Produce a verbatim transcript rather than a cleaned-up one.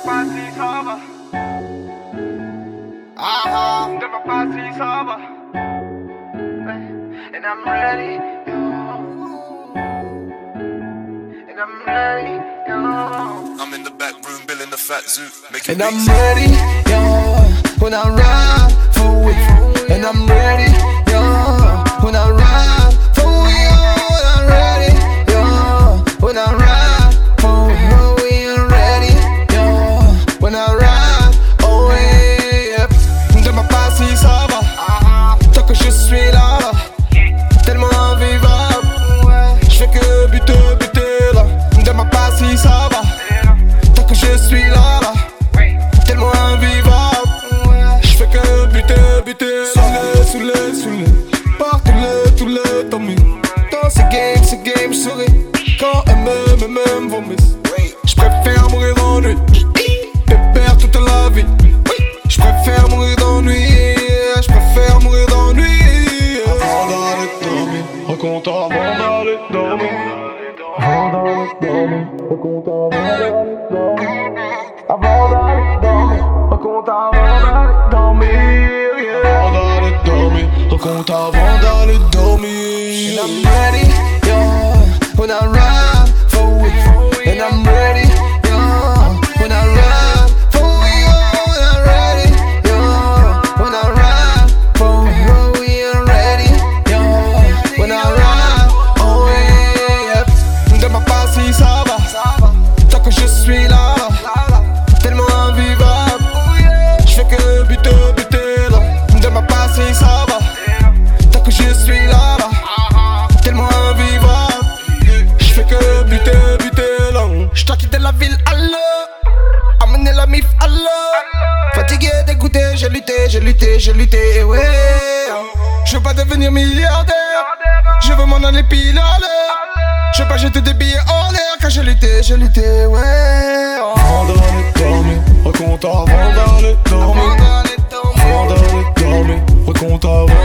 pas si ça va. Ah ah, demande pas si ça va. And I'm ready, yo. And I'm ready, yo. I'm in the back room, building the fat zoo, making And I'm beats. ready, yo. When I ride for it. And I'm ready, yo. When I ride for it. When I'm ready, yo. When I ride for it. We are ready, yo. When I ride, oh yeah. Demande pas si ça va. Tant que je suis là, tellement invivable. J'fais que buter, buter là. Demande pas si ça va. Tant que je suis là, tellement invivable. J'fais que buter, buter. Soulé, soulé, soulé. Par tous les, tous les tombés. Dans ces games, ces games, j'souris. Quand elle m'aime, elle m'aime, vomisse. J'préfère mourir d'ennui. Pépère toute la vie. J'préfère mourir d'ennui. J'préfère mourir d'ennui. Avant d'aller dormir, recompte avant d'aller dormir. Avant d'aller dormir, recompte avant d'aller dormir. Avant d'aller dormir, recompte avant d'aller dormir. Avant d'aller dormir, recompte avant d'aller dormir. And I'm ready, yo. When I ride for it. And I'm ready, yo. When I ride for it. When I'm ready, yo. When I ride for it. We are ready, yo. When I ride, oh yeah. Demande pas si ça va. Tant que je suis là, tellement invivable. J'fais que buter, buter là. Demande pas si ça va. Tant que je suis là, tellement invivable. J'fais que buter, buter là. J'dois quitter la ville à l'heure. Amener la mif à l'heure. Fatigué, dégoûté, j'ai lutté, j'ai lutté, j'ai lutté, ouais. Je veux pas devenir milliardaire. Je veux m'en aller pile à l'heure. Je veux pas jeter des billets en l'air. Car j'ai lutté, j'ai lutté, ouais. Avant d'aller dormir, recompte avant d'aller dormir. Avant d'aller dormir, recompte avant